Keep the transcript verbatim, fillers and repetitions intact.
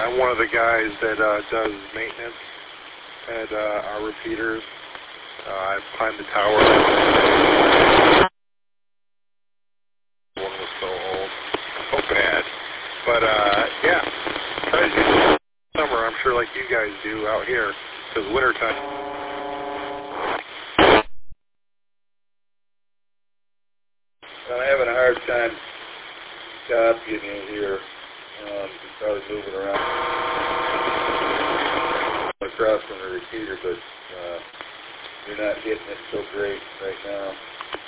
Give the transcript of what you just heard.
I'm one of the guys that uh, does maintenance at uh, our repeaters. Uh, I climbed the tower. One was so old, so bad. But uh, yeah, try to do summer. I'm sure like you guys do out here, because wintertime. I'm having a hard time, Scott, getting in here. Um, he's probably moving around across from the repeater, but uh, you're not getting it so great right now.